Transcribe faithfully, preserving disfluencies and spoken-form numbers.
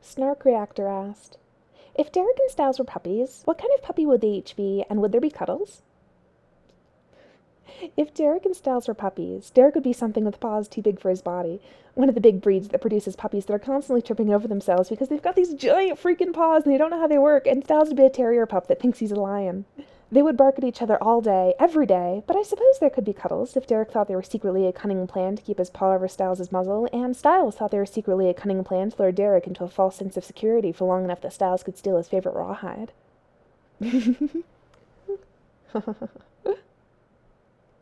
Snark Reactor asked, "If Derek and Styles were puppies, what kind of puppy would they each be, and would there be cuddles?" If Derek and Styles were puppies, Derek would be something with paws too big for his body. One of the big breeds that produces puppies that are constantly tripping over themselves because they've got these giant freaking paws and they don't know how they work, and Styles would be a terrier pup that thinks he's a lion. They would bark at each other all day, every day, but I suppose there could be cuddles if Derek thought they were secretly a cunning plan to keep his paw over Styles' muzzle, and Styles thought they were secretly a cunning plan to lure Derek into a false sense of security for long enough that Styles could steal his favorite rawhide.